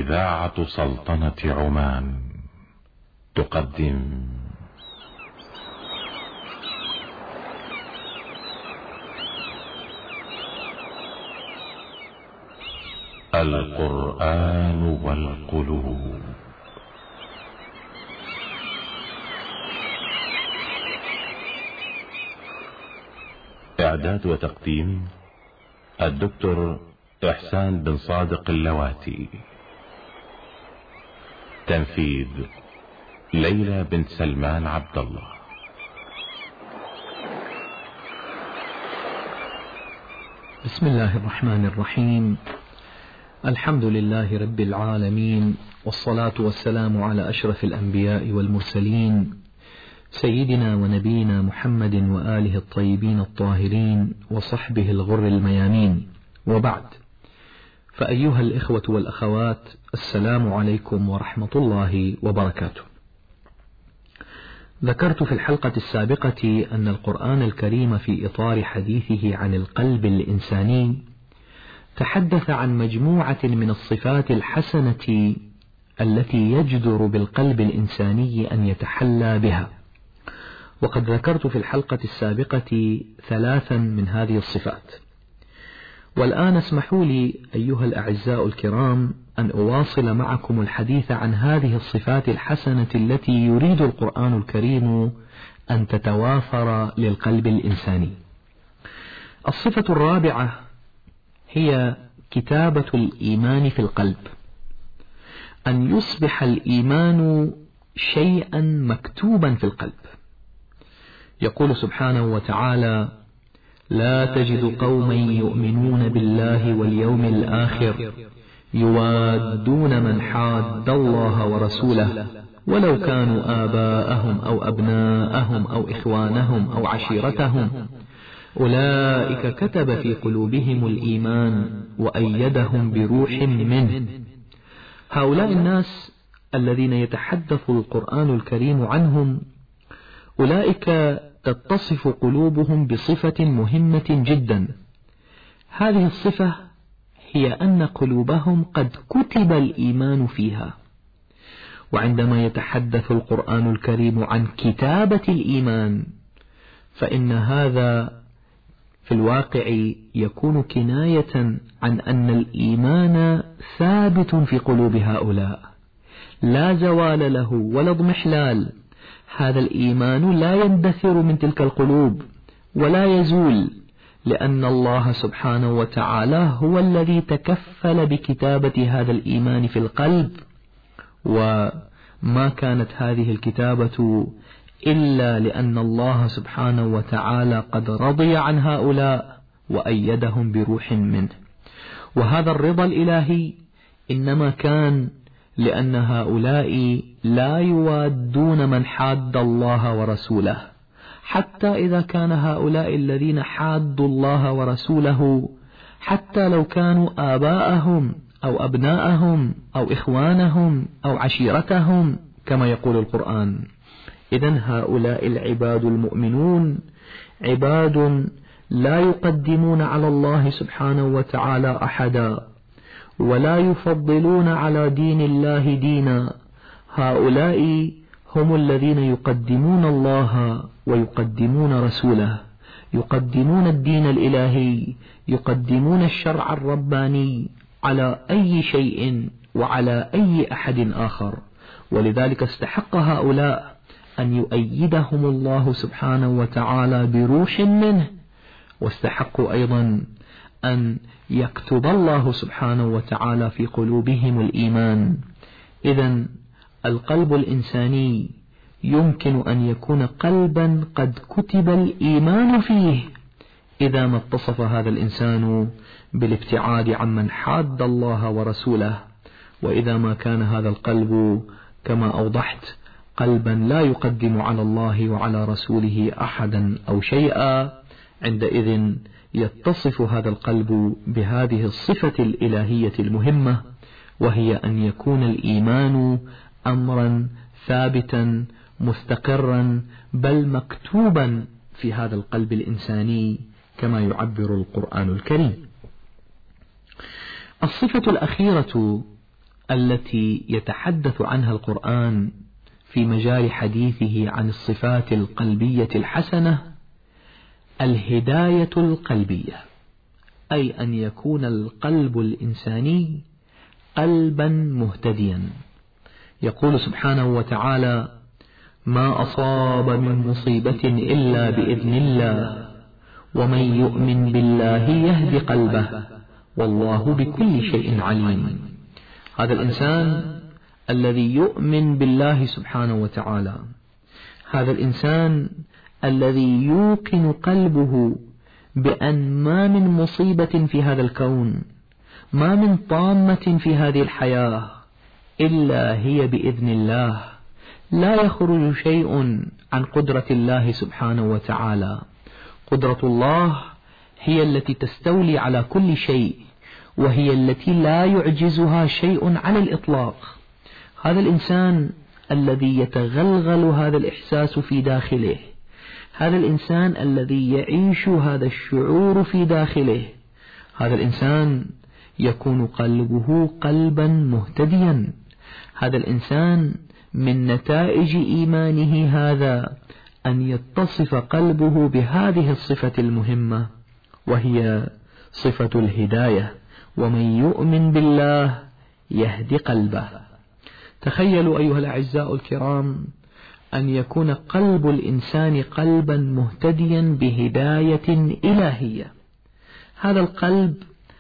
إذاعة سلطنة عمان تقدم القرآن والقلوب. إعداد وتقديم الدكتور إحسان بن صادق اللواتي. تنفيذ ليلى بنت سلمان عبد الله. بسم الله الرحمن الرحيم. الحمد لله رب العالمين، والصلاة والسلام على أشرف الأنبياء والمرسلين، سيدنا ونبينا محمد وآله الطيبين الطاهرين وصحبه الغر الميامين، وبعد، فأيها الإخوة والأخوات، السلام عليكم ورحمة الله وبركاته. ذكرت في الحلقة السابقة أن القرآن الكريم في إطار حديثه عن القلب الإنساني تحدث عن مجموعة من الصفات الحسنة التي يجدر بالقلب الإنساني أن يتحلى بها، وقد ذكرت في الحلقة السابقة 3 من هذه الصفات. والآن اسمحوا لي أيها الأعزاء الكرام أن أواصل معكم الحديث عن هذه الصفات الحسنة التي يريد القرآن الكريم أن تتوافر للقلب الإنساني. الصفة الرابعة هي كتابة الإيمان في القلب، أن يصبح الإيمان شيئا مكتوبا في القلب. يقول سبحانه وتعالى: لا تجد قوما يؤمنون بالله واليوم الآخر يوادون من حاد الله ورسوله ولو كانوا آباءهم أو أبناءهم أو إخوانهم أو عشيرتهم أولئك كتب في قلوبهم الإيمان وأيدهم بروح منه. هؤلاء الناس الذين يتحدث القرآن الكريم عنهم، أولئك تتصف قلوبهم بصفة مهمة جدا. هذه الصفة هي أن قلوبهم قد كتب الإيمان فيها. وعندما يتحدث القرآن الكريم عن كتابة الإيمان، فإن هذا في الواقع يكون كناية عن أن الإيمان ثابت في قلوب هؤلاء، لا زوال له ولا اضمحلال. هذا الإيمان لا يندثر من تلك القلوب ولا يزول، لأن الله سبحانه وتعالى هو الذي تكفل بكتابة هذا الإيمان في القلب، وما كانت هذه الكتابة إلا لأن الله سبحانه وتعالى قد رضي عن هؤلاء وأيدهم بروح منه. وهذا الرضا الإلهي إنما كان لأن هؤلاء لا يوادون من حاد الله ورسوله، حتى إذا كان هؤلاء الذين حادوا الله ورسوله حتى لو كانوا آباءهم أو أبناءهم أو إخوانهم أو عشيرتهم كما يقول القرآن. إذن هؤلاء العباد المؤمنون عباد لا يقدمون على الله سبحانه وتعالى أحدا، ولا يفضلون على دين الله دينا. هؤلاء هم الذين يقدمون الله ويقدمون رسوله، يقدمون الدين الإلهي، يقدمون الشرع الرباني على أي شيء وعلى أي أحد آخر. ولذلك استحق هؤلاء أن يؤيدهم الله سبحانه وتعالى بروح منه، واستحقوا أيضا أن يكتب الله سبحانه وتعالى في قلوبهم الإيمان. إذن القلب الإنساني يمكن أن يكون قلبا قد كتب الإيمان فيه إذا ما اتصف هذا الإنسان بالابتعاد عمن حاد الله ورسوله، وإذا ما كان هذا القلب كما أوضحت قلبا لا يقدم على الله وعلى رسوله أحدا أو شيئا، عندئذ يتصف هذا القلب بهذه الصفة الإلهية المهمة، وهي أن يكون الإيمان أمرا ثابتا مستقرا بل مكتوبا في هذا القلب الإنساني كما يعبر القرآن الكريم. الصفة الأخيرة التي يتحدث عنها القرآن في مجال حديثه عن الصفات القلبية الحسنة الهداية القلبية، أي أن يكون القلب الإنساني قلبا مهتديا. يقول سبحانه وتعالى: ما أصاب من مصيبة إلا بإذن الله ومن يؤمن بالله يهد قلبه والله بكل شيء عليم. هذا الإنسان الذي يؤمن بالله سبحانه وتعالى، هذا الإنسان الذي يوقن قلبه بأن ما من مصيبة في هذا الكون، ما من طامة في هذه الحياة إلا هي بإذن الله، لا يخرج شيء عن قدرة الله سبحانه وتعالى. قدرة الله هي التي تستولي على كل شيء، وهي التي لا يعجزها شيء على الإطلاق. هذا الإنسان الذي يتغلغل هذا الإحساس في داخله، هذا الإنسان الذي يعيش هذا الشعور في داخله، هذا الإنسان يكون قلبه قلبا مهتديا. هذا الإنسان من نتائج إيمانه هذا أن يتصف قلبه بهذه الصفة المهمة، وهي صفة الهداية: ومن يؤمن بالله يهدي قلبه. تخيلوا أيها الأعزاء الكرام أن يكون قلب الإنسان قلبا مهتديا بهداية إلهية. هذا القلب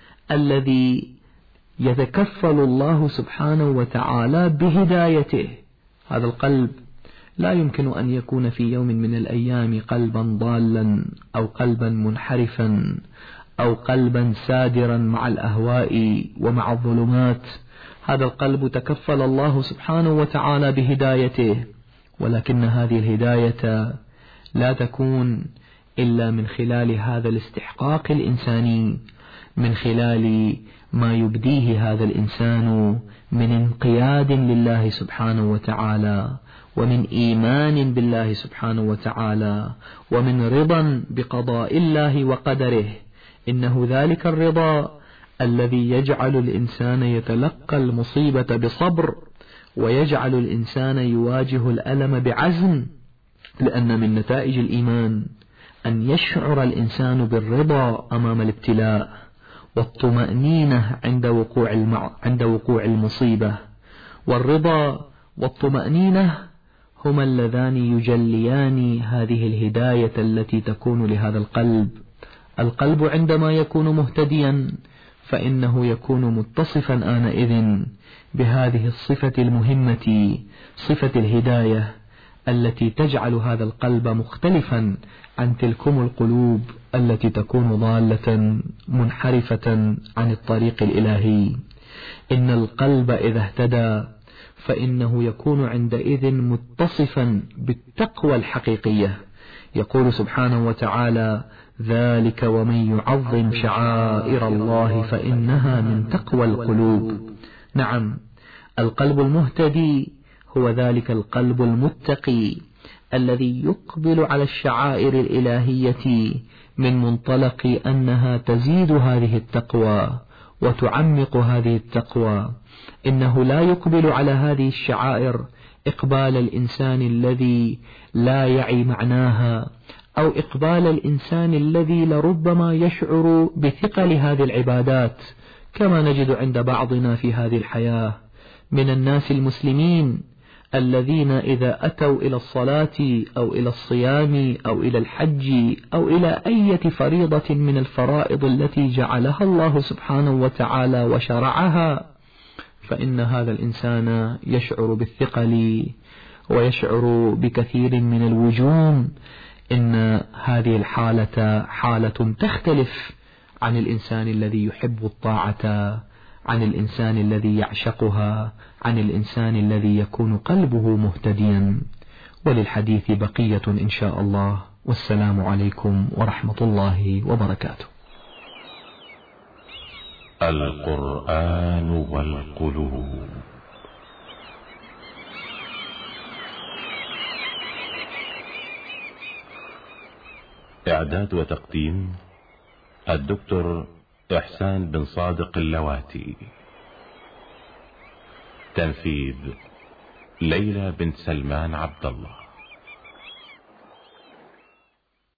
الذي يتكفل الله سبحانه وتعالى بهدايته، هذا القلب لا يمكن أن يكون في يوم من الأيام قلبا ضالا أو قلبا منحرفا أو قلبا سادرا مع الأهواء ومع الظلمات. هذا القلب تكفل الله سبحانه وتعالى بهدايته، ولكن هذه الهداية لا تكون إلا من خلال هذا الاستحقاق الإنساني، من خلال ما يبديه هذا الإنسان من انقياد لله سبحانه وتعالى، ومن إيمان بالله سبحانه وتعالى، ومن رضا بقضاء الله وقدره. إنه ذلك الرضا الذي يجعل الإنسان يتلقى المصيبة بصبر، ويجعل الإنسان يواجه الألم بعزم، لأن من نتائج الإيمان أن يشعر الإنسان بالرضا أمام الابتلاء، والطمأنينة عند وقوع المصيبة. والرضا والطمأنينة هما اللذان يجليان هذه الهداية التي تكون لهذا القلب. القلب عندما يكون مهتديا فإنه يكون متصفا آنئذ بهذه الصفة المهمة، صفة الهداية، التي تجعل هذا القلب مختلفا عن تلكم القلوب التي تكون ضالة منحرفة عن الطريق الإلهي. إن القلب إذا اهتدى فإنه يكون عندئذ متصفا بالتقوى الحقيقية. يقول سبحانه وتعالى: ذلك ومن يعظم شعائر الله فإنها من تقوى القلوب. نعم، القلب المهتدي هو ذلك القلب المتقي الذي يقبل على الشعائر الإلهية من منطلق أنها تزيد هذه التقوى وتعمق هذه التقوى. إنه لا يقبل على هذه الشعائر إقبال الإنسان الذي لا يعي معناها، أو إقبال الإنسان الذي لربما يشعر بثقل هذه العبادات، كما نجد عند بعضنا في هذه الحياة من الناس المسلمين الذين إذا أتوا إلى الصلاة أو إلى الصيام أو إلى الحج أو إلى أي فريضة من الفرائض التي جعلها الله سبحانه وتعالى وشرعها، فإن هذا الإنسان يشعر بالثقل ويشعر بكثير من الوجوم. إن هذه الحالة حالة تختلف عن الإنسان الذي يحب الطاعة، عن الإنسان الذي يعشقها، عن الإنسان الذي يكون قلبه مهتديا. وللحديث بقية إن شاء الله، والسلام عليكم ورحمة الله وبركاته. القرآن والقلوب. إعداد وتقديم الدكتور إحسان بن صادق اللواتي. تنفيذ ليلى بنت سلمان عبد الله.